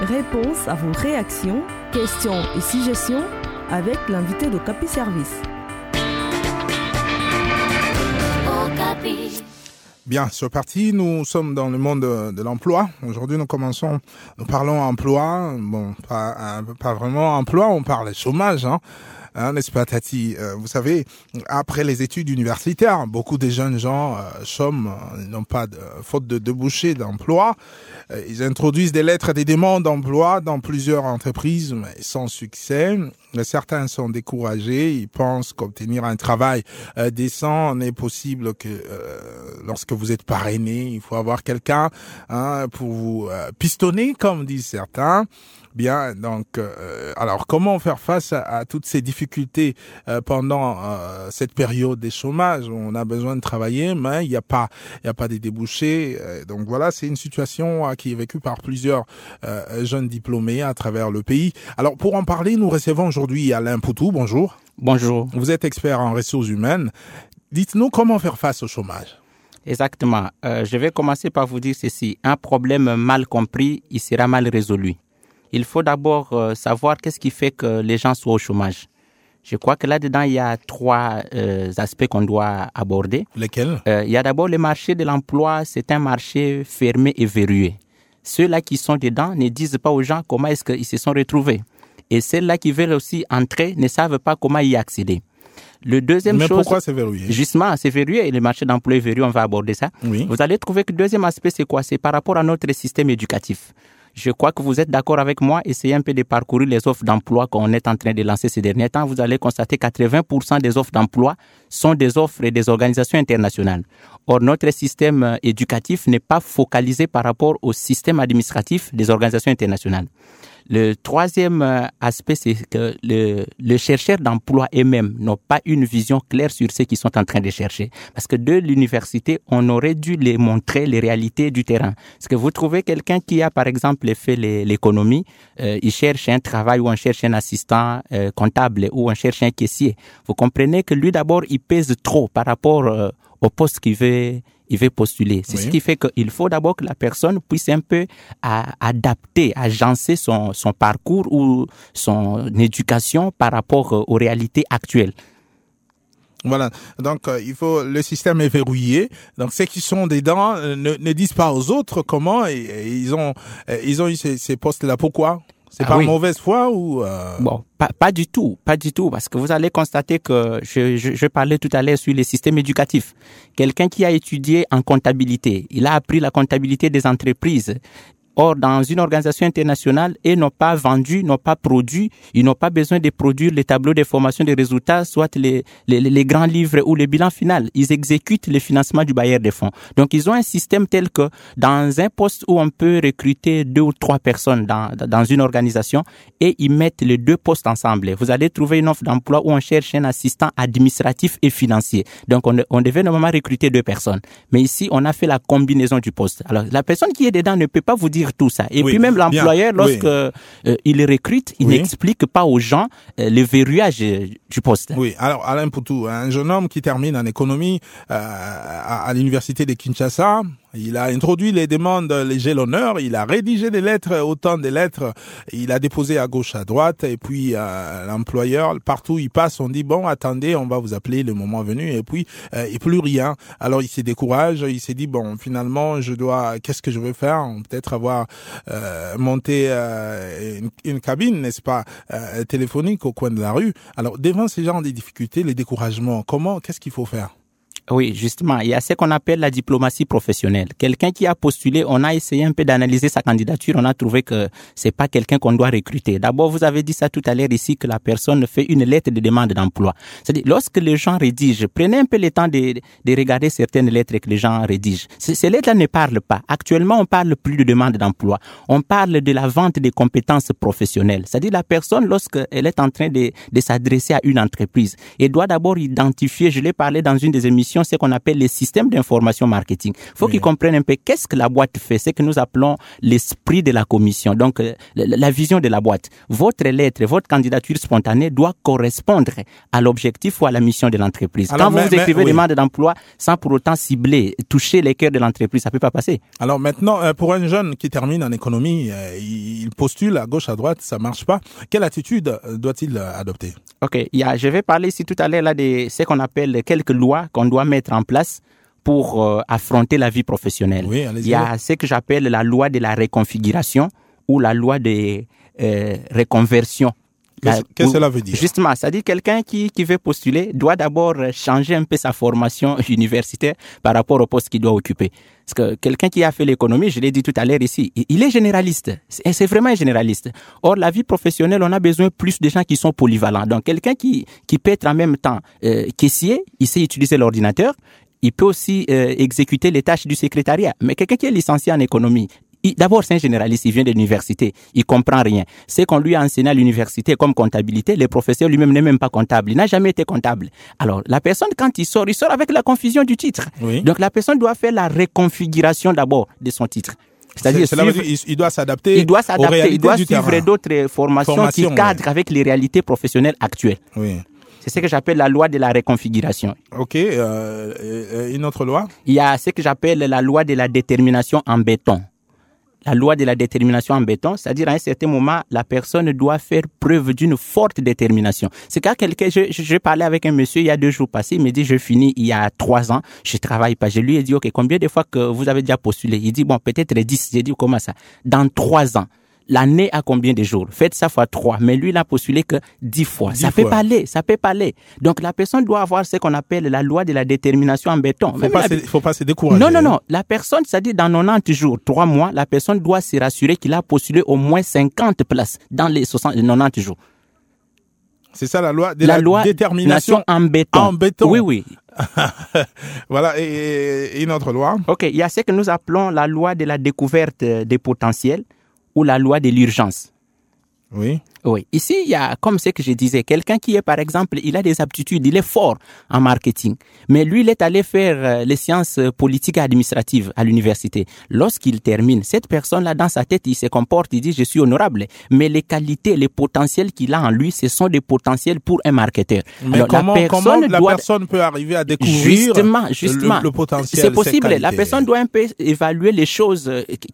Réponse à vos réactions, questions et suggestions avec l'invité de Capi Service. Bien, c'est parti. Nous sommes dans le monde de l'emploi. Aujourd'hui, nous parlons emploi. Bon, pas vraiment emploi, on parle chômage, n'est-ce pas, Tati? Vous savez, après les études universitaires, beaucoup de jeunes gens chôment, n'ont pas faute de débouchés d'emploi. Ils introduisent des lettres des demandes d'emploi dans plusieurs entreprises, mais sans succès. Certains sont découragés. Ils pensent qu'obtenir un travail décent n'est possible que lorsque vous êtes parrainé. Il faut avoir quelqu'un pour vous pistonner, comme disent certains. Bien, donc, alors comment faire face à toutes ces difficultés pendant cette période des chômages où on a besoin de travailler, mais il n'y a pas de débouchés. Donc voilà, c'est une situation qui est vécue par plusieurs jeunes diplômés à travers le pays. Alors pour en parler, nous recevons aujourd'hui Alain Poutou. Bonjour. Bonjour. Vous êtes expert en ressources humaines. Dites-nous comment faire face au chômage. Exactement. Je vais commencer par vous dire ceci. Un problème mal compris, il sera mal résolu. Il faut d'abord savoir qu'est-ce qui fait que les gens soient au chômage. Je crois que là-dedans, il y a trois aspects qu'on doit aborder. Lesquels? Il y a d'abord le marché de l'emploi. C'est un marché fermé et verrouillé. Ceux-là qui sont dedans ne disent pas aux gens comment est-ce qu'ils se sont retrouvés. Et ceux-là qui veulent aussi entrer ne savent pas comment y accéder. Le deuxième Mais chose, pourquoi c'est verrouillé? Justement, c'est verrouillé et le marché d'emploi est verrouillé, on va aborder ça. Oui. Vous allez trouver que le deuxième aspect, c'est quoi? C'est par rapport à notre système éducatif. Je crois que vous êtes d'accord avec moi. Essayez un peu de parcourir les offres d'emploi qu'on est en train de lancer ces derniers temps. Vous allez constater que 80% des offres d'emploi sont des offres des organisations internationales. Or, notre système éducatif n'est pas focalisé par rapport au système administratif des organisations internationales. Le troisième aspect, c'est que le chercheur d'emploi eux-mêmes n'ont pas une vision claire sur ce qu'ils sont en train de chercher. Parce que de l'université, on aurait dû les montrer les réalités du terrain. Parce que vous trouvez quelqu'un qui a, par exemple, fait l'économie, il cherche un travail ou on cherche un assistant comptable ou on cherche un caissier. Vous comprenez que lui, d'abord, il pèse trop par rapport au poste qu'il veut postuler. C'est ce qui fait qu'il faut d'abord que la personne puisse un peu adapter, agencer son parcours ou son éducation par rapport aux réalités actuelles. Voilà. Donc, le système est verrouillé. Donc, ceux qui sont dedans ne disent pas aux autres comment ils ont eu ces postes-là. Pourquoi? C'est par mauvaise foi ou Bon, pas du tout, parce que vous allez constater que je parlais tout à l'heure sur les systèmes éducatifs. Quelqu'un qui a étudié en comptabilité, il a appris la comptabilité des entreprises. Or, dans une organisation internationale, ils n'ont pas vendu, n'ont pas produit, ils n'ont pas besoin de produire les tableaux de formation des résultats, soit les grands livres ou le bilan final. Ils exécutent le financement du bailleur de fonds. Donc, ils ont un système tel que dans un poste où on peut recruter 2 ou 3 personnes dans une organisation et ils mettent les 2 postes ensemble. Vous allez trouver une offre d'emploi où on cherche un assistant administratif et financier. Donc, on devait normalement recruter 2 personnes. Mais ici, on a fait la combinaison du poste. Alors, la personne qui est dedans ne peut pas vous dire tout ça. Et puis même l'employeur, lorsque il recrute, il n'explique pas aux gens le verrouillage du poste. Oui, alors Alain Poutou, un jeune homme qui termine en économie à l'université de Kinshasa, il a introduit les demandes, les jalonneurs, il a rédigé des lettres, autant de lettres, il a déposé à gauche, à droite, et puis l'employeur, partout où il passe, on dit bon, attendez, on va vous appeler le moment venu, et puis et plus rien. Alors il s'est découragé, il s'est dit bon, finalement, qu'est-ce que je vais faire? Peut-être avoir monté une cabine, n'est-ce pas, téléphonique au coin de la rue. Alors devant ces genres de difficultés, les découragements, qu'est-ce qu'il faut faire? Oui, justement, il y a ce qu'on appelle la diplomatie professionnelle. Quelqu'un qui a postulé, on a essayé un peu d'analyser sa candidature, on a trouvé que c'est pas quelqu'un qu'on doit recruter. D'abord, vous avez dit ça tout à l'heure ici, que la personne fait une lettre de demande d'emploi. C'est-à-dire, lorsque les gens rédigent, prenez un peu le temps de regarder certaines lettres que les gens rédigent. Ces lettres-là ne parlent pas. Actuellement, on parle plus de demande d'emploi. On parle de la vente des compétences professionnelles. C'est-à-dire, la personne, lorsqu'elle est en train de s'adresser à une entreprise, elle doit d'abord identifier, je l'ai parlé dans une des émissions commission ce qu'on appelle les systèmes d'information marketing. Il faut qu'ils comprennent un peu qu'est-ce que la boîte fait, ce que nous appelons l'esprit de la commission, donc la vision de la boîte. Votre lettre, votre candidature spontanée doit correspondre à l'objectif ou à la mission de l'entreprise. Alors, quand vous écrivez demande d'emploi sans pour autant cibler, toucher les cœurs de l'entreprise, ça peut pas passer. Alors maintenant, pour un jeune qui termine en économie, il postule à gauche, à droite, ça marche pas. Quelle attitude doit-il adopter? Ok, je vais parler ici tout à l'heure là de ce qu'on appelle quelques lois qu'on doit mettre en place pour affronter la vie professionnelle. Oui, allez-y. Il y a ce que j'appelle la loi de la reconfiguration ou la loi de reconversion. Qu'est-ce que cela veut dire? Justement, c'est-à-dire quelqu'un qui veut postuler doit d'abord changer un peu sa formation universitaire par rapport au poste qu'il doit occuper. Parce que quelqu'un qui a fait l'économie, je l'ai dit tout à l'heure ici, il est généraliste. C'est vraiment un généraliste. Or, la vie professionnelle, on a besoin plus de gens qui sont polyvalents. Donc, quelqu'un qui peut être en même temps caissier, il sait utiliser l'ordinateur, il peut aussi exécuter les tâches du secrétariat. Mais quelqu'un qui est licencié en économie, d'abord, c'est un généraliste, il vient de l'université, il comprend rien. Ce qu'on lui a enseigné à l'université comme comptabilité, le professeur lui-même n'est même pas comptable, il n'a jamais été comptable. Alors, la personne, quand il sort avec la confusion du titre. Oui. Donc, la personne doit faire la reconfiguration d'abord de son titre. C'est-à-dire, il doit s'adapter. Il doit suivre d'autres formations qui cadrent avec les réalités professionnelles actuelles. Oui. C'est ce que j'appelle la loi de la reconfiguration. Ok. Une autre loi? Il y a ce que j'appelle la loi de la détermination en béton. La loi de la détermination en béton, c'est-à-dire à un certain moment, la personne doit faire preuve d'une forte détermination. C'est quand quelqu'un, je parlais avec un monsieur il y a 2 jours passés, il me dit, je finis il y a 3 ans, je travaille pas. Je lui ai dit, ok, combien de fois que vous avez déjà postulé? Il dit, bon, peut-être 10. J'ai dit, comment ça? Dans 3 ans. L'année a combien de jours? Faites ça fois 3. Mais lui, il n'a postulé que 10 fois. Ça peut pas aller. Donc, la personne doit avoir ce qu'on appelle la loi de la détermination en béton. Faut pas se décourager. Non. La personne, c'est-à-dire dans 90 jours, 3 mois, la personne doit se rassurer qu'il a postulé au moins 50 places dans les 90 jours. C'est ça la loi de la détermination en béton. En béton. Oui. Voilà, et une autre loi. Ok, il y a ce que nous appelons la loi de la découverte des potentiels ou la loi de l'urgence. Oui. Oui. Ici, il y a, comme ce que je disais, quelqu'un qui est, par exemple, il a des aptitudes, il est fort en marketing. Mais lui, il est allé faire les sciences politiques et administratives à l'université. Lorsqu'il termine, cette personne-là, dans sa tête, il se comporte, il dit, je suis honorable. Mais les qualités, les potentiels qu'il a en lui, ce sont des potentiels pour un marketeur. Mais alors, comment la personne peut arriver à découvrir justement, le potentiel? C'est possible. La personne doit un peu évaluer les choses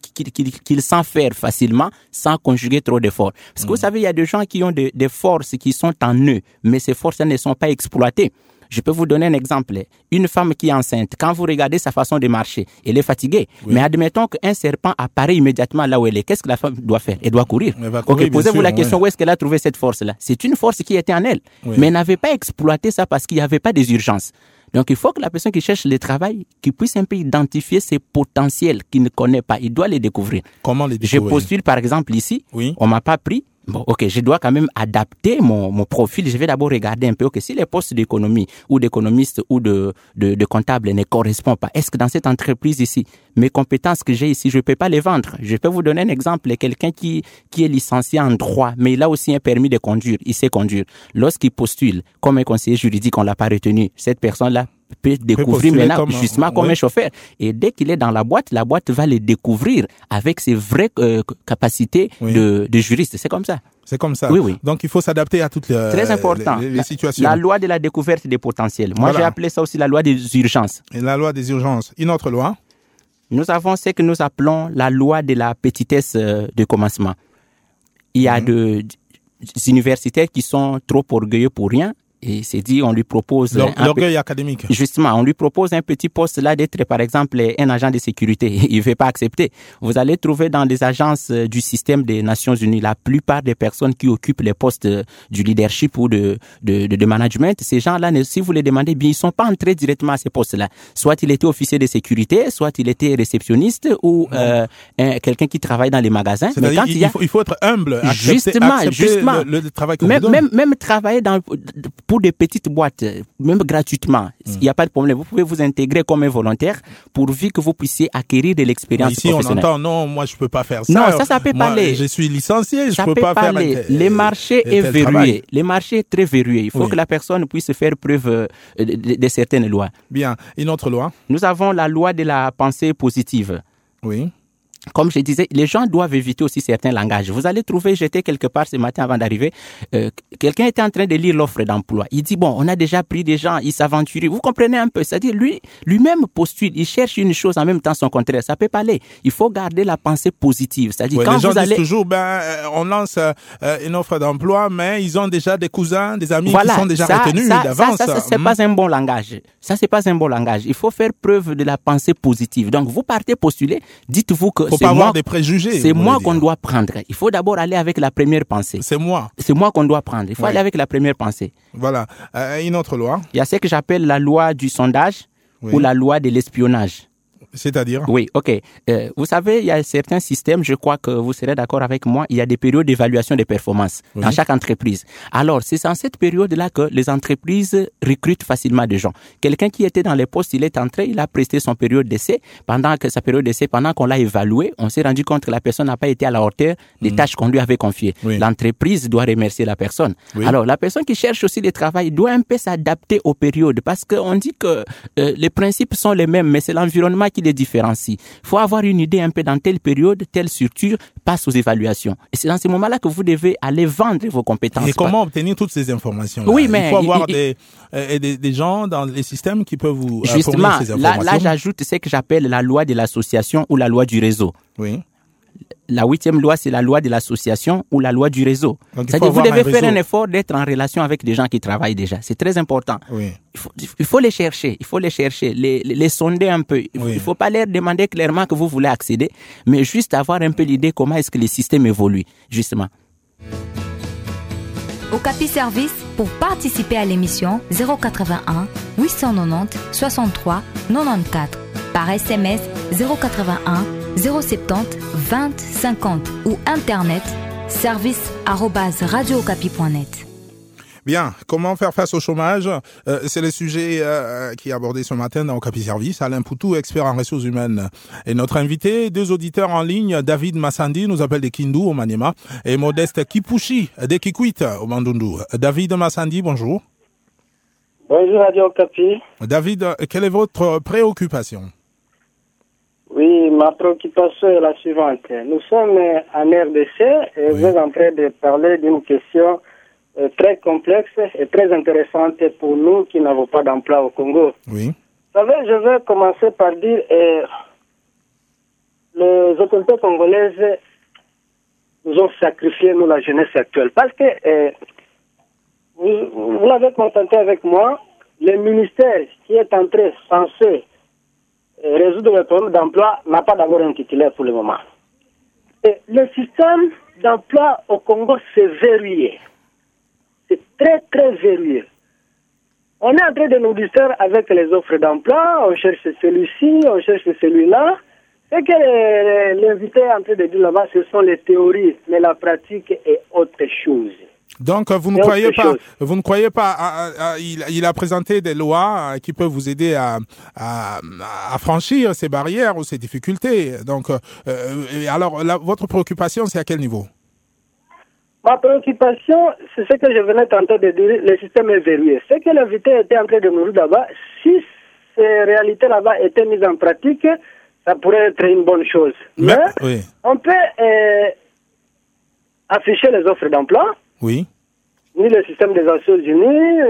qu'il sent faire facilement sans conjuguer trop d'efforts. Parce que vous savez, il y a des gens qui ont des forces qui sont en eux, mais ces forces ne sont pas exploitées. Je peux vous donner un exemple. Une femme qui est enceinte, quand vous regardez sa façon de marcher, elle est fatiguée. Oui. Mais admettons qu'un serpent apparaît immédiatement là où elle est. Qu'est-ce que la femme doit faire? Elle doit courir. Ok, posez-vous la question, où est-ce qu'elle a trouvé cette force-là? C'est une force qui était en elle. Oui. Mais elle n'avait pas exploité ça parce qu'il n'y avait pas des urgences. Donc, il faut que la personne qui cherche le travail, qui puisse un peu identifier ses potentiels qu'il ne connaît pas. Il doit les découvrir. Comment les découvrir? Je postule, par exemple, ici. Oui. On m'a pas pris. Bon, ok, je dois quand même adapter mon profil. Je vais d'abord regarder un peu, ok, si les postes d'économie ou d'économiste ou de comptable ne correspondent pas, est-ce que dans cette entreprise ici, mes compétences que j'ai ici, je peux pas les vendre? Je peux vous donner un exemple. Quelqu'un qui est licencié en droit, mais il a aussi un permis de conduire, il sait conduire. Lorsqu'il postule comme un conseiller juridique, on l'a pas retenu. Cette personne-là peut découvrir maintenant comme un chauffeur. Et dès qu'il est dans la boîte va le découvrir avec ses vraies capacités de juriste. C'est comme ça. C'est comme ça. Oui. Donc, il faut s'adapter à toutes Très important. les situations. La loi de la découverte des potentiels. Moi, j'ai appelé ça aussi la loi des urgences. Et la loi des urgences. Une autre loi? Nous avons ce que nous appelons la loi de la petitesse de commencement. Il y a des universitaires qui sont trop orgueilleux pour rien. Et c'est dit, on lui propose... L'orgueil académique. Justement, on lui propose un petit poste là d'être, par exemple, un agent de sécurité. Il ne veut pas accepter. Vous allez trouver dans les agences du système des Nations Unies, la plupart des personnes qui occupent les postes du leadership ou de management, ces gens-là, si vous les demandez bien, ils ne sont pas entrés directement à ces postes-là. Soit il était officier de sécurité, soit il était réceptionniste ou quelqu'un qui travaille dans les magasins. Mais quand il faut être humble, accepter justement, le travail qu'on vous donne. Même travailler pour des petites boîtes, même gratuitement, il n'y a pas de problème. Vous pouvez vous intégrer comme un volontaire pourvu que vous puissiez acquérir de l'expérience professionnelle. Ici, on entend, non, moi, je peux pas faire ça. Non, ça peut moi, parler. Je suis licencié, ça je peux pas parler. faire. Les marchés est verrouillé. Les marchés est très verrouillé. Il faut que la personne puisse faire preuve de certaines lois. Bien. Une autre loi? Nous avons la loi de la pensée positive. Oui. Comme je disais, les gens doivent éviter aussi certains langages. Vous allez trouver, j'étais quelque part ce matin avant d'arriver, quelqu'un était en train de lire l'offre d'emploi. Il dit, bon, on a déjà pris des gens, il s'aventure. Vous comprenez un peu? C'est-à-dire, lui-même postule, il cherche une chose en même temps son contraire. Ça peut pas aller. Il faut garder la pensée positive. C'est-à-dire, quand les gens vous allez... disent toujours, on lance une offre d'emploi, mais ils ont déjà des cousins, des amis qui sont déjà retenus d'avance. Ça, c'est pas un bon langage. Ça, c'est pas un bon langage. Il faut faire preuve de la pensée positive. Donc, vous partez postuler, dites-vous que faut pas avoir des préjugés. C'est moi qu'on doit prendre. Il faut d'abord aller avec la première pensée. C'est moi. C'est moi qu'on doit prendre. Il faut aller avec la première pensée. Voilà. Une autre loi. Il y a ce que j'appelle la loi du sondage ou la loi de l'espionnage. C'est-à-dire? Oui, ok. Vous savez, il y a certains systèmes, je crois que vous serez d'accord avec moi, il y a des périodes d'évaluation des performances dans chaque entreprise. Alors, c'est dans cette période-là que les entreprises recrutent facilement des gens. Quelqu'un qui était dans les postes, il est entré, il a presté son période d'essai. Pendant qu'on l'a évalué, on s'est rendu compte que la personne n'a pas été à la hauteur des tâches qu'on lui avait confiées. L'entreprise doit remercier la personne. Alors, la personne qui cherche aussi le travail doit un peu s'adapter aux périodes parce qu'on dit que les principes sont les mêmes, mais c'est l'environnement qui les différencie. Il faut avoir une idée un peu dans telle période, telle structure passe aux évaluations. Et c'est dans ces moments-là que vous devez aller vendre vos compétences. Et comment obtenir toutes ces informations? Oui, mais il faut avoir des gens dans les systèmes qui peuvent vous fournir ces informations. Là, j'ajoute ce que j'appelle la loi de l'association ou la loi du réseau. Oui. La 8e loi, c'est la loi de l'association ou la loi du réseau. C'est-à-dire que vous devez faire un effort d'être en relation avec des gens qui travaillent déjà. C'est très important. Oui. Il faut les chercher. Il faut les chercher, les sonder un peu. Il ne faut pas leur demander clairement que vous voulez accéder, mais juste avoir un peu l'idée comment est-ce que les systèmes évoluent, justement. Okapi Service, pour participer à l'émission 081 890 63 94. Par SMS 081 070 20 50 ou internet service@radiookapi.net. Bien, comment faire face au chômage? C'est le sujet qui est abordé ce matin dans Okapi Service. Alain Poutou, expert en ressources humaines, et notre invité. 2 auditeurs en ligne, David Massandi, nous appelle de Kindu au Maniema, et Modeste Kipushi de Kikwit au Bandundu. David Massandi, bonjour. Bonjour Radio Okapi. David, quelle est votre préoccupation? Oui, ma préoccupation est la suivante. Nous sommes en RDC et vous êtes en train de parler d'une question très complexe et très intéressante pour nous qui n'avons pas d'emploi au Congo. Oui. Vous savez, je vais commencer par dire les autorités congolaises nous ont sacrifié, nous, la jeunesse actuelle. Parce que, vous l'avez constaté avec moi, le ministère qui est censé résoudre le problème d'emploi n'a pas d'abord un titulaire pour le moment. Et le système d'emploi au Congo, c'est verrouillé. C'est très, très verrouillé. On est en train de nous distraire avec les offres d'emploi, on cherche celui-ci, on cherche celui-là. Ce que l'invité est en train de dire là-bas, ce sont les théories, mais la pratique est autre chose. Donc, vous ne croyez pas, il a présenté des lois qui peuvent vous aider à franchir ces barrières ou ces difficultés. Donc, alors, votre préoccupation, c'est à quel niveau? Ma préoccupation, c'est ce que je venais tenter de dire, le système est verrouillé. Ce que l'invité était en train de nous dire là-bas, si ces réalités là-bas étaient mises en pratique, ça pourrait être une bonne chose. Mais on peut afficher les offres d'emploi. Oui. Ni le système des Nations Unies,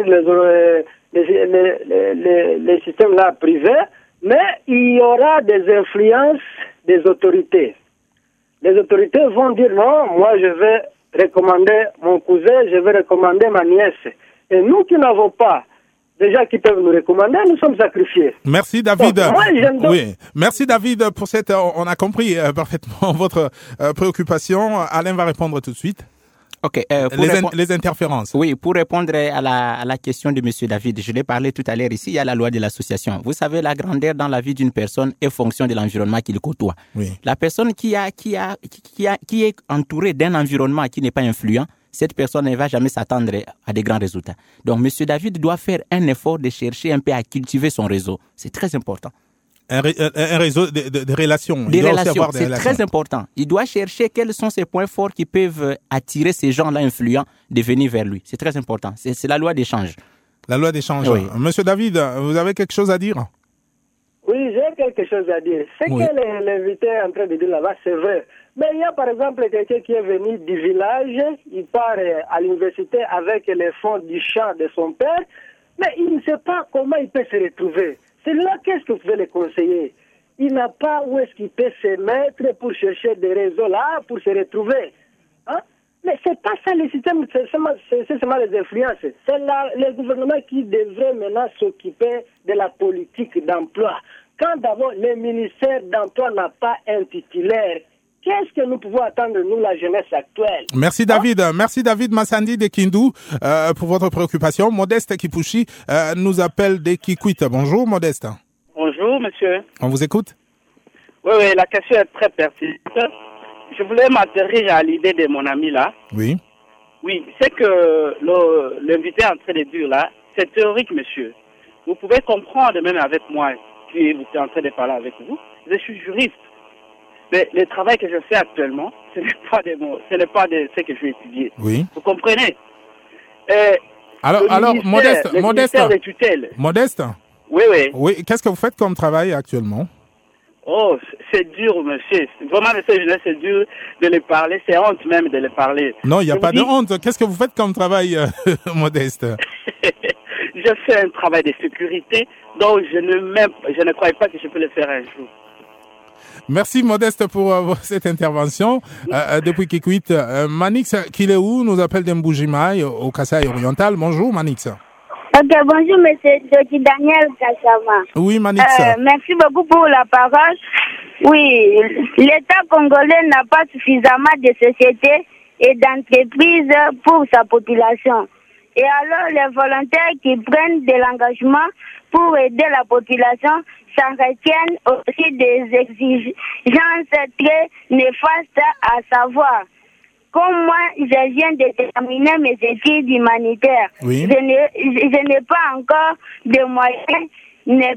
les systèmes là privés, mais il y aura des influences des autorités. Les autorités vont dire non, moi je vais recommander mon cousin, je vais recommander ma nièce. Et nous qui n'avons pas déjà qui peuvent nous recommander, nous sommes sacrifiés. Merci David. Donc, moi, merci David pour cette. On a compris parfaitement votre préoccupation. Alain va répondre tout de suite. Ok. Les interférences. Oui, pour répondre à la question de Monsieur David, je l'ai parlé tout à l'heure ici. Il y a la loi de l'association. Vous savez, la grandeur dans la vie d'une personne est fonction de l'environnement qu'il côtoie. Oui. La personne qui est entourée d'un environnement qui n'est pas influent, cette personne ne va jamais s'attendre à des grands résultats. Donc, M. David doit faire un effort de chercher un peu à cultiver son réseau. C'est très important. Un réseau de relations. Des relations, c'est très important. Il doit chercher quels sont ses points forts qui peuvent attirer ces gens-là influents de venir vers lui. C'est très important. C'est la loi d'échange. La loi d'échange. Oui. Monsieur David, vous avez quelque chose à dire? Oui, j'ai quelque chose à dire. Ce que l'invité est en train de dire là-bas, c'est vrai. Mais il y a par exemple quelqu'un qui est venu du village, il part à l'université avec les fonds du champ de son père, mais il ne sait pas comment il peut se retrouver. C'est là qu'est-ce que vous pouvez le conseiller. Il n'a pas où est-ce qu'il peut se mettre pour chercher des réseaux là, pour se retrouver. Hein? Mais c'est pas ça le système, c'est seulement les influences. C'est le gouvernement qui devrait maintenant s'occuper de la politique d'emploi. Quand d'abord le ministère d'emploi n'a pas un titulaire, qu'est-ce que nous pouvons attendre, nous, la jeunesse actuelle? Merci David. Merci David Massandi de Kindu pour votre préoccupation. Modeste Kipouchi nous appelle de Kikwit. Bonjour Modeste. Bonjour monsieur. On vous écoute? Oui, la question est très pertinente. Je voulais m'atterrir à l'idée de mon ami là. Oui. Oui, c'est que l'invité est en train de dire là, c'est théorique monsieur. Vous pouvez comprendre même avec moi, qui vous êtes en train de parler avec vous. Je suis juriste. Mais le travail que je fais actuellement, ce n'est pas de ce que je vais étudier. Oui. Vous comprenez? Alors, Modeste. De tutelle. Modeste. Oui. Oui. Qu'est-ce que vous faites comme travail actuellement? Oh, c'est dur, monsieur. Vraiment, c'est dur de les parler. C'est honte même de les parler. Non, il n'y a pas de honte. Qu'est-ce que vous faites comme travail, Modeste? Je fais un travail de sécurité, donc je ne crois pas que je peux le faire un jour. Merci Modeste pour cette intervention. Depuis Kikwit, Manix Kileu nous appelle d'Mbujimai au Kasaï oriental. Bonjour Manix. Ok, bonjour monsieur Daniel Kassama. Oui Manix. Merci beaucoup pour la parole. Oui, l'État congolais n'a pas suffisamment de sociétés et d'entreprises pour sa population. Et alors les volontaires qui prennent de l'engagement pour aider la population s'en retiennent aussi des exigences très néfastes, à savoir, comme moi je viens de terminer mes études humanitaires, oui. je n'ai pas encore de moyens me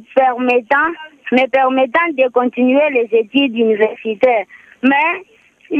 permettant de continuer les études universitaires. Mais je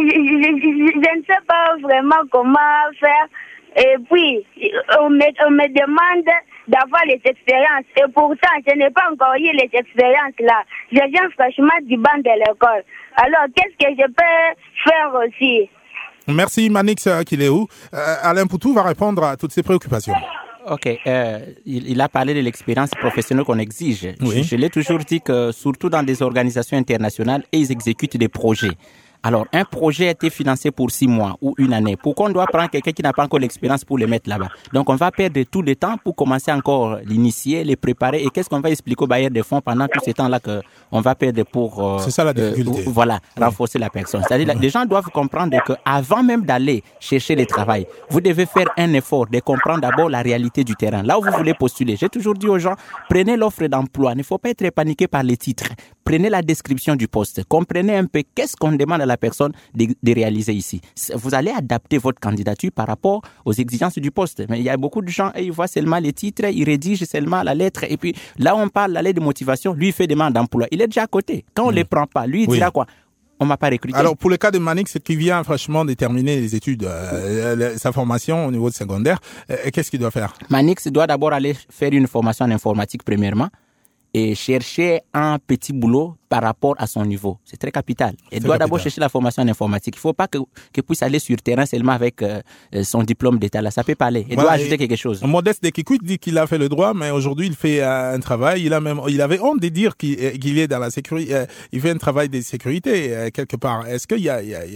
ne sais pas vraiment comment faire. Et puis, on me demande d'avoir les expériences. Et pourtant, je n'ai pas encore eu les expériences là. Je viens franchement du banc de l'école. Alors, qu'est-ce que je peux faire aussi? Merci Manix Kileu. Alain Poutou va répondre à toutes ces préoccupations. Ok, il a parlé de l'expérience professionnelle qu'on exige. Oui. Je l'ai toujours dit que, surtout dans des organisations internationales, ils exécutent des projets. Alors, un projet a été financé pour 6 mois ou 1 année. Pourquoi on doit prendre quelqu'un qui n'a pas encore l'expérience pour le mettre là-bas? Donc, on va perdre tout le temps pour commencer encore l'initier, les préparer. Et qu'est-ce qu'on va expliquer aux bailleurs de fonds pendant tout ce temps-là qu'on va perdre pour... c'est ça la difficulté. Renforcer la personne. C'est-à-dire, les gens doivent comprendre qu'avant même d'aller chercher le travail, vous devez faire un effort de comprendre d'abord la réalité du terrain. Là où vous voulez postuler, j'ai toujours dit aux gens, prenez l'offre d'emploi. Il ne faut pas être paniqué par les titres. Prenez la description du poste. Comprenez un peu qu'est-ce qu'on demande à la personne de réaliser ici. Vous allez adapter votre candidature par rapport aux exigences du poste. Mais il y a beaucoup de gens, ils voient seulement les titres, ils rédigent seulement la lettre. Et puis là, on parle de la lettre de motivation. Lui, il fait demande d'emploi. Il est déjà à côté. Quand on ne les prend pas, lui, il dira quoi? On m'a pas recruté. Alors, pour le cas de Manix, qui vient franchement de terminer les études, sa formation au niveau de secondaire, qu'est-ce qu'il doit faire? Manix doit d'abord aller faire une formation en informatique premièrement et chercher un petit boulot par rapport à son niveau. C'est très capital. Il doit d'abord chercher la formation en informatique. Il ne faut pas qu'il puisse aller sur terrain seulement avec son diplôme d'état. Là, ça peut pas aller. Il doit ajouter quelque chose. Modeste de Kikwit dit qu'il a fait le droit, mais aujourd'hui, il fait un travail. Il avait honte de dire qu'il est dans la sécurité. Il fait un travail de sécurité quelque part. Est-ce que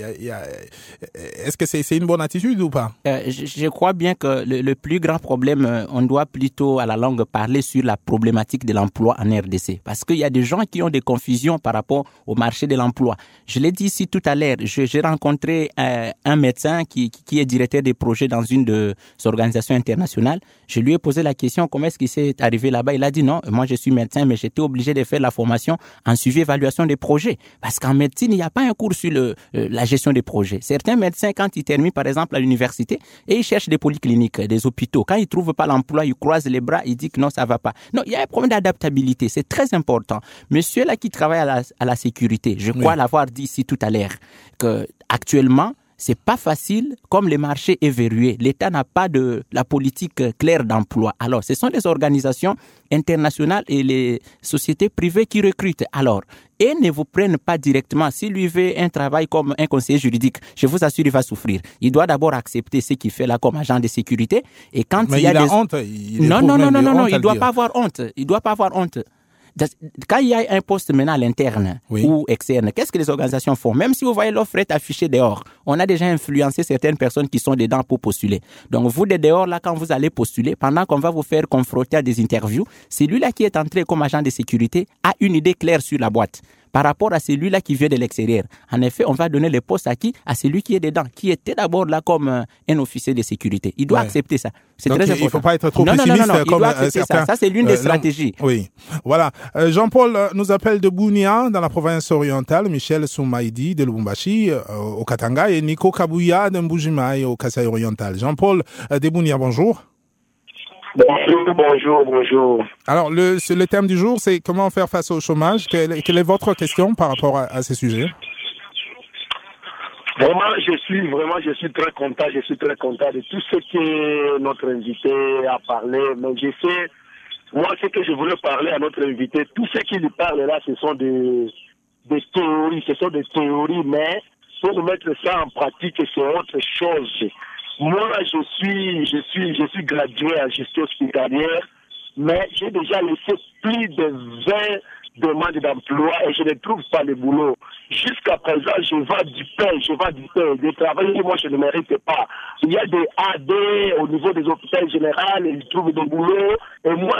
est-ce que c'est une bonne attitude ou pas? Je crois bien que le plus grand problème, on doit plutôt à la longue parler sur la problématique de l'emploi en RDC. Parce qu'il y a des gens qui ont des confusions vision par rapport au marché de l'emploi. Je l'ai dit ici tout à l'heure, j'ai rencontré un médecin qui est directeur des projets dans une de ces organisations internationales. Je lui ai posé la question, comment est-ce qu'il s'est arrivé là-bas? Il a dit non, moi je suis médecin, mais j'étais obligé de faire la formation en suivi évaluation des projets. Parce qu'en médecine, il n'y a pas un cours sur la gestion des projets. Certains médecins, quand ils terminent par exemple à l'université, et ils cherchent des polycliniques, des hôpitaux, quand ils trouvent pas l'emploi, ils croisent les bras, ils disent que non, ça va pas. Non, il y a un problème d'adaptabilité, c'est très important. Monsieur là qui travaille à la sécurité, je crois l'avoir dit ici tout à l'heure, que actuellement, c'est pas facile comme le marché est verrouillé. L'État n'a pas de la politique claire d'emploi. Alors, ce sont les organisations internationales et les sociétés privées qui recrutent. Alors, et ne vous prennent pas directement. S'il lui veut un travail comme un conseiller juridique, je vous assure, il va souffrir. Il doit d'abord accepter ce qu'il fait là comme agent de sécurité. Et quand mais il a honte. Non, il doit pas avoir honte. Il doit pas avoir honte. Quand il y a un poste maintenant à l'interne ou externe, qu'est-ce que les organisations font? Même si vous voyez l'offre est affichée dehors, on a déjà influencé certaines personnes qui sont dedans pour postuler. Donc vous de dehors, là, quand vous allez postuler, pendant qu'on va vous faire confronter à des interviews, celui-là qui est entré comme agent de sécurité a une idée claire sur la boîte par rapport à celui-là qui vient de l'extérieur. En effet, on va donner le poste à qui? À celui qui est dedans, qui était d'abord là comme un officier de sécurité. Il doit accepter ça. C'est très important. Il ne faut pas être trop pessimiste il comme doit accepter certains. Ça, c'est l'une des stratégies. Oui, voilà. Jean-Paul nous appelle de Bunia, dans la province orientale, Michel Soumaïdi de Lubumbashi, au Katanga, et Nico Kabouya de Mbujimaï, au Kasaï oriental. Jean-Paul de Bunia, bonjour. Bonjour. Alors, le thème du jour, c'est comment faire face au chômage. Quelle est votre question par rapport à ces sujets? Vraiment, je suis très content. Je suis très content de tout ce que notre invité a parlé. Mais je sais, moi, ce que je voulais parler à notre invité, tout ce qu'il parle là, ce sont des théories, mais pour mettre ça en pratique, c'est autre chose. Moi, je suis gradué en gestion hospitalière, mais j'ai déjà laissé plus de 20 demandes d'emploi et je ne trouve pas le boulot. Jusqu'à présent, je vends du pain. Des travail que moi je ne mérite pas. Il y a des AD au niveau des hôpitaux généraux, ils trouvent des boulots. Et moi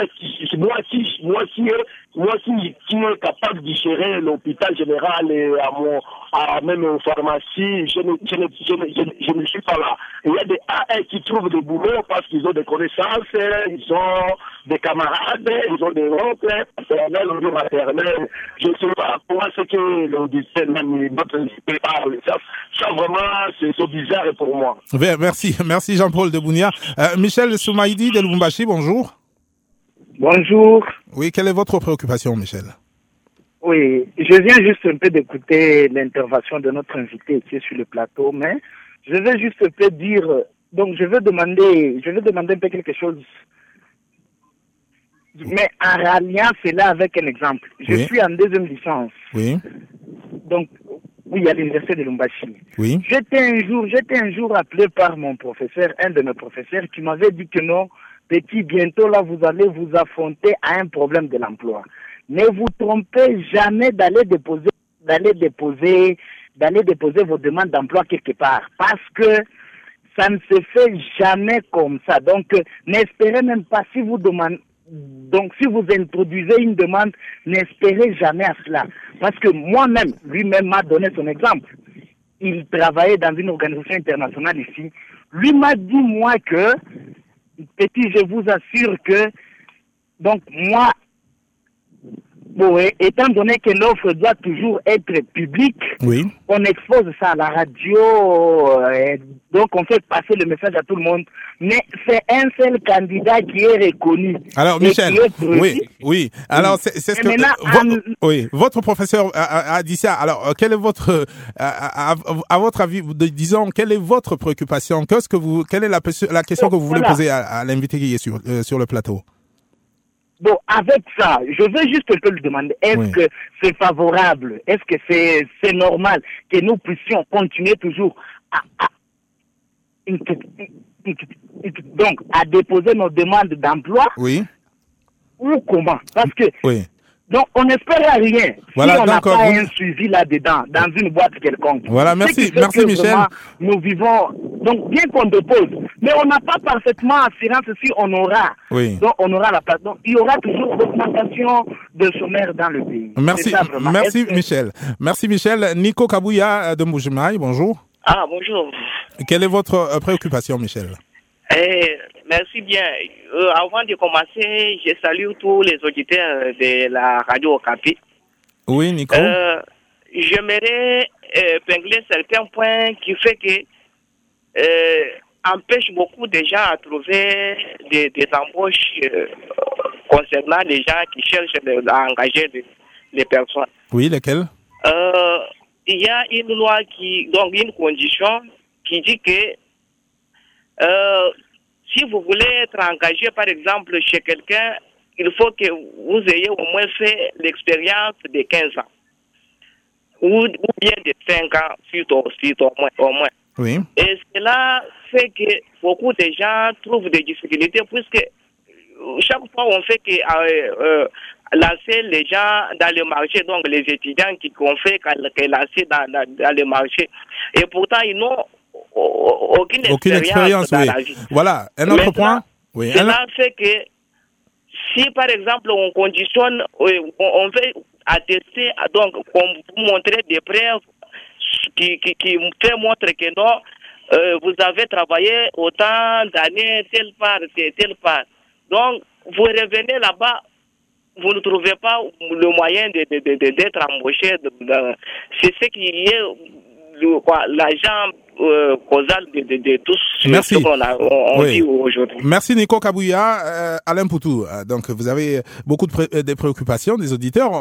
qui est capable de gérer l'hôpital général et même aux pharmacies, je ne suis pas là. Il y a des AE qui trouvent des boulots parce qu'ils ont des connaissances, ils ont des camarades, ils ont des oncles, paternels ou maternels. Je ne sais pas comment c'est que l'auditeur, même notre invité parle. Ça vraiment, c'est bizarre pour moi. Merci Jean-Paul de Bounia. Michel Soumaïdi de Lubumbashi, bonjour. Bonjour. Oui, quelle est votre préoccupation, Michel? Oui, je viens juste un peu d'écouter l'intervention de notre invité qui est sur le plateau, mais je vais juste un peu dire, donc je vais demander un peu quelque chose, mais en ralliant cela avec un exemple. Je suis en deuxième licence. Oui. Donc, oui, à l'université de Lubumbashi. Oui. J'étais un jour appelé par mon professeur, un de mes professeurs, qui m'avait dit que non, petit, bientôt là, vous allez vous affronter à un problème de l'emploi. Ne vous trompez jamais d'aller déposer vos demandes d'emploi quelque part, parce que ça ne se fait jamais comme ça. Donc, n'espérez même pas si vous introduisez une demande, n'espérez jamais à cela. Parce que moi-même, lui-même m'a donné son exemple. Il travaillait dans une organisation internationale ici. Lui m'a dit, moi, que, petit, je vous assure que, donc, moi, étant donné que l'offre doit toujours être publique, on expose ça à la radio, donc on fait passer le message à tout le monde. Mais c'est un seul candidat qui est reconnu. Alors Michel, oui. Alors c'est ce que votre professeur a dit ça. Alors quel est votre, à votre avis, disons, quelle est votre préoccupation? Quelle est la question que vous voulez poser à l'invité qui est sur le plateau? Bon, avec ça, je veux juste un peu lui demander, est-ce que c'est favorable, est-ce que c'est normal que nous puissions continuer toujours à déposer nos demandes d'emploi? Oui. Ou comment? Parce que donc on n'espère rien si on n'a pas un suivi là-dedans, dans une boîte quelconque. Voilà, merci Michel. Nous vivons, donc bien qu'on dépose, Mais on n'a pas parfaitement assurance si on aura. Oui. Donc, on aura la place. Donc, il y aura toujours l'augmentation de chômeurs dans le pays. Merci, merci Michel. Merci Michel. Nico Kabouya de Mbujimaï, bonjour. Ah, bonjour. Quelle est votre préoccupation, Michel? Merci bien. Avant de commencer, je salue tous les auditeurs de la radio Okapi. Oui, Nico. J'aimerais épingler certains points qui fait que empêche beaucoup de gens à trouver des embauches concernant les gens qui cherchent à engager les personnes. Oui, lesquelles? Il y a une loi donc une condition qui dit que si vous voulez être engagé, par exemple, chez quelqu'un, il faut que vous ayez au moins fait l'expérience de 15 ans. Ou bien de 5 ans, suite au moins. Oui. Et cela fait que beaucoup de gens trouvent des difficultés, puisque chaque fois on fait que lancer les gens dans le marché, donc les étudiants qui ont fait que lancer dans le marché. Et pourtant, ils n'ont aucune expérience dans la vie. Voilà, un autre point. Oui, cela fait que si, par exemple, on conditionne, on veut attester, donc, on montrer des preuves qui fait montrer que non, vous avez travaillé autant d'années, telle part. Donc, vous revenez là-bas, vous ne trouvez pas le moyen d'être embauché. C'est ce qui est l'agent causal de tout ce qu'on dit aujourd'hui. Merci Nico Kabouya. Alain Poutou, donc vous avez beaucoup de préoccupations des auditeurs.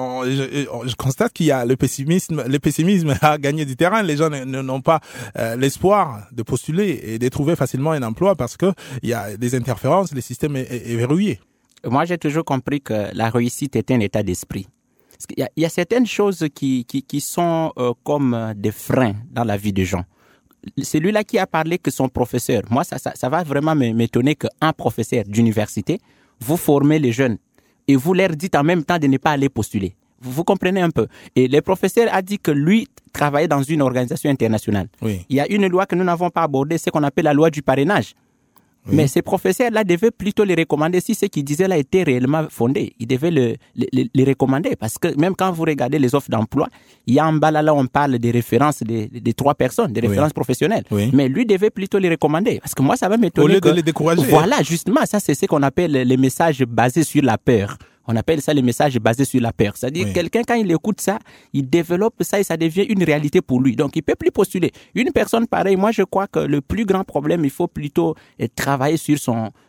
Je constate qu'il y a le pessimisme a gagné du terrain. Les gens n'ont pas l'espoir de postuler et de trouver facilement un emploi parce que il y a des interférences, le système est verrouillé. Moi, j'ai toujours compris que la réussite est un état d'esprit. Il y a certaines choses qui sont comme des freins dans la vie des gens. Celui-là qui a parlé que son professeur, moi, ça va vraiment m'étonner qu'un professeur d'université, vous formez les jeunes et vous leur dites en même temps de ne pas aller postuler. Vous comprenez un peu. Et le professeur a dit que lui travaillait dans une organisation internationale. Oui. Il y a une loi que nous n'avons pas abordée, c'est ce qu'on appelle la loi du parrainage. Oui. Mais ces professeurs-là devaient plutôt les recommander si ce qu'ils disaient là était réellement fondé. Ils devaient les recommander parce que même quand vous regardez les offres d'emploi, il y a en bas là on parle des références des 3 personnes, des références professionnelles. Oui. Mais lui devait plutôt les recommander parce que moi ça va m'étonner. Au lieu de les décourager. Voilà, justement, ça c'est ce qu'on appelle les messages basés sur la peur. On appelle ça les messages basés sur la peur. C'est-à-dire quelqu'un, quand il écoute ça, il développe ça et ça devient une réalité pour lui. Donc, il peut plus postuler. Une personne pareille, moi, je crois que le plus grand problème, il faut plutôt travailler sur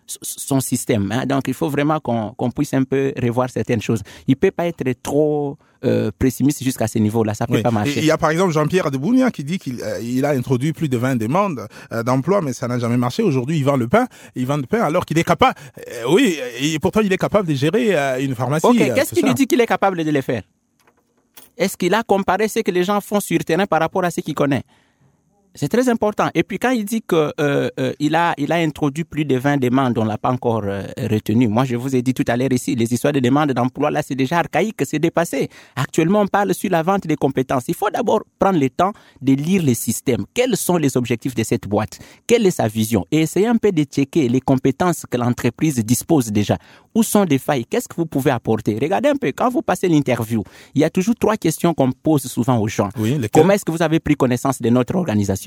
son système. Hein. Donc, il faut vraiment qu'on puisse un peu revoir certaines choses. Il peut pas être trop pessimiste jusqu'à ce niveau-là. Ça peut pas marcher. Il y a par exemple Jean-Pierre Debounia qui dit qu'il a introduit plus de 20 demandes d'emploi, mais ça n'a jamais marché. Aujourd'hui, il vend le pain alors qu'il est capable. Oui, et pourtant, il est capable de gérer une pharmacie. Ok, qu'est-ce qui lui dit qu'il est capable de le faire? Est-ce qu'il a comparé ce que les gens font sur le terrain par rapport à ce qu'il connaît? C'est très important. Et puis quand il dit que il a introduit plus de 20 demandes, on l'a pas encore retenu. Moi, je vous ai dit tout à l'heure ici, les histoires de demandes d'emploi, là, c'est déjà archaïque, c'est dépassé. Actuellement, on parle sur la vente des compétences. Il faut d'abord prendre le temps de lire les systèmes. Quels sont les objectifs de cette boîte? Quelle est sa vision? Et essayer un peu de checker les compétences que l'entreprise dispose déjà. Où sont les failles? Qu'est-ce que vous pouvez apporter? Regardez un peu, quand vous passez l'interview, il y a toujours 3 questions qu'on pose souvent aux gens. Oui, comment est-ce que vous avez pris connaissance de notre organisation?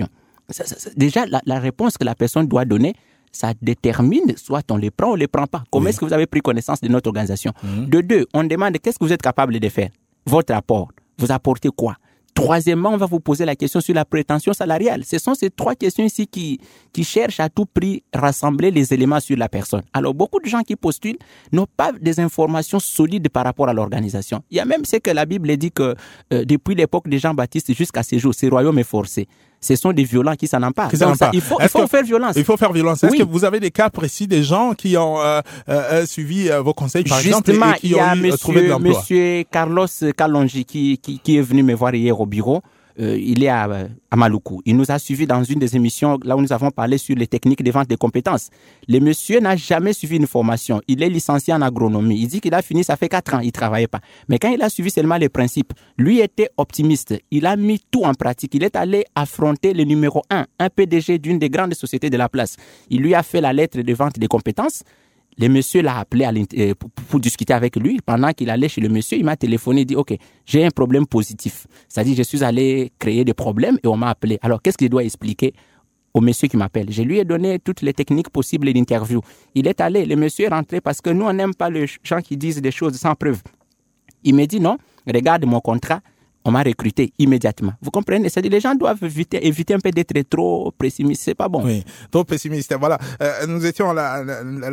Déjà, la réponse que la personne doit donner, ça détermine, soit on les prend ou on les prend pas. Comment est-ce que vous avez pris connaissance de notre organisation? De 2, on demande qu'est-ce que vous êtes capable de faire? Votre apport. Vous apportez quoi? Troisièmement, on va vous poser la question sur la prétention salariale. Ce sont ces 3 questions ici qui cherchent à tout prix rassembler les éléments sur la personne. Alors, beaucoup de gens qui postulent n'ont pas des informations solides par rapport à l'organisation. Il y a même ce que la Bible dit que depuis l'époque de Jean-Baptiste jusqu'à ce jour, ce royaume est forcé. Ce sont des violents qui s'en emparent. Donc ça, il faut faire violence. Il faut faire violence. Est-ce que vous avez des cas précis des gens qui ont suivi vos conseils, par exemple, et qui ont trouvé de l'emploi? Monsieur Carlos Kalonji qui est venu me voir hier au bureau. il est à Maluku. Il nous a suivis dans une des émissions là où nous avons parlé sur les techniques de vente des compétences. Le monsieur n'a jamais suivi une formation. Il est licencié en agronomie. Il dit qu'il a fini, ça fait 4 ans, il ne travaillait pas. Mais quand il a suivi seulement les principes, lui était optimiste. Il a mis tout en pratique. Il est allé affronter le numéro 1, un PDG d'une des grandes sociétés de la place. Il lui a fait la lettre de vente des compétences. Le monsieur l'a appelé pour discuter avec lui. Pendant qu'il allait chez le monsieur, il m'a téléphoné et dit « Ok, j'ai un problème positif. » C'est-à-dire, je suis allé créer des problèmes et on m'a appelé. Alors, qu'est-ce qu'il doit expliquer au monsieur qui m'appelle? Je lui ai donné toutes les techniques possibles d'interview. Il est allé, le monsieur est rentré parce que nous, on n'aime pas les gens qui disent des choses sans preuve. Il me dit « Non, regarde mon contrat. » On m'a recruté immédiatement. Vous comprenez? C'est-à-dire les gens doivent éviter un peu d'être trop pessimistes. C'est pas bon. Oui, trop pessimiste. Voilà. Nous étions à la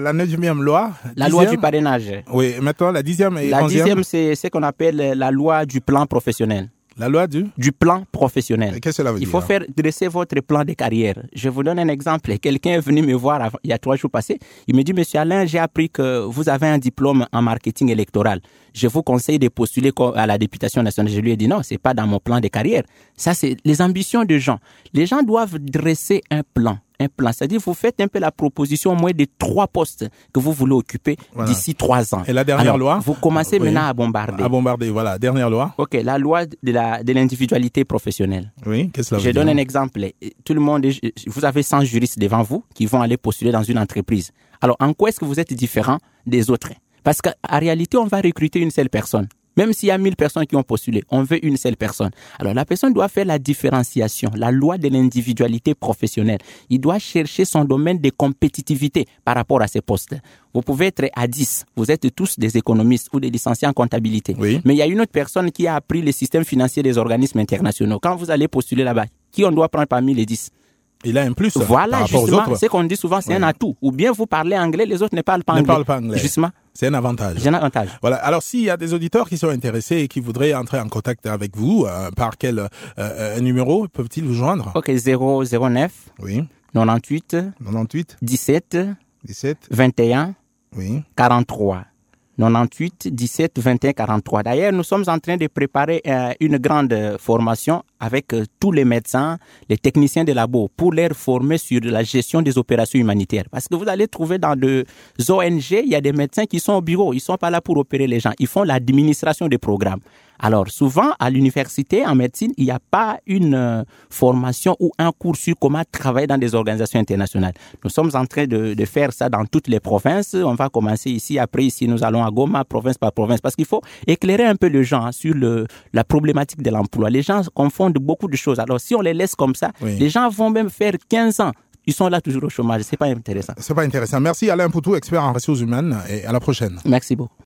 9e loi. La loi du parrainage. Oui, maintenant la 10e et 11e. La 10e, c'est ce qu'on appelle la loi du plan professionnel. La loi du plan professionnel. Qu'est-ce que cela veut dire? Il faut faire dresser votre plan de carrière. Je vous donne un exemple. Quelqu'un est venu me voir il y a 3 jours passés. Il me dit, Monsieur Alain, j'ai appris que vous avez un diplôme en marketing électoral. Je vous conseille de postuler à la députation nationale. Je lui ai dit, non, c'est pas dans mon plan de carrière. Ça, c'est les ambitions des gens. Les gens doivent dresser un plan. C'est-à-dire, vous faites un peu la proposition au moins de 3 postes que vous voulez occuper d'ici 3 ans. Et la dernière loi? Vous commencez maintenant à bombarder. À bombarder, voilà. Dernière loi. Ok, la loi de l'individualité professionnelle. Oui, qu'est-ce que cela veut dire? Je donne un exemple. Tout le monde, vous avez 100 juristes devant vous qui vont aller postuler dans une entreprise. Alors, en quoi est-ce que vous êtes différent des autres? Parce qu'en réalité, on va recruter une seule personne. Même s'il y a 1000 personnes qui ont postulé, on veut une seule personne. Alors, la personne doit faire la différenciation, la loi de l'individualité professionnelle. Il doit chercher son domaine de compétitivité par rapport à ces postes. Vous pouvez être à 10. Vous êtes tous des économistes ou des licenciés en comptabilité. Oui. Mais il y a une autre personne qui a appris le système financier des organismes internationaux. Quand vous allez postuler là-bas, qui on doit prendre parmi les 10? Il a un plus. Voilà, justement, ce qu'on dit souvent, c'est un atout. Ou bien vous parlez anglais, les autres ne parlent pas anglais. Ne parlent pas anglais. Justement. C'est un avantage. C'est un avantage. Voilà. Alors, s'il y a des auditeurs qui sont intéressés et qui voudraient entrer en contact avec vous, par quel numéro peuvent-ils vous joindre? Ok, 009. Oui. 98. 17. 21. Oui. 43. 98 17 21 43. D'ailleurs, nous sommes en train de préparer une grande formation avec tous les médecins, les techniciens de labo pour les former sur la gestion des opérations humanitaires. Parce que vous allez trouver dans des ONG, il y a des médecins qui sont au bureau, ils sont pas là pour opérer les gens, ils font l'administration des programmes. Alors, souvent, à l'université, en médecine, il n'y a pas une formation ou un cours sur comment travailler dans des organisations internationales. Nous sommes en train de faire ça dans toutes les provinces. On va commencer ici. Après, ici, nous allons à Goma, province par province. Parce qu'il faut éclairer un peu les gens sur la problématique de l'emploi. Les gens confondent beaucoup de choses. Alors, si on les laisse comme ça, les gens vont même faire 15 ans. Ils sont là toujours au chômage. C'est pas intéressant. C'est pas intéressant. Merci Alain Poutou, expert en ressources humaines, et à la prochaine. Merci beaucoup.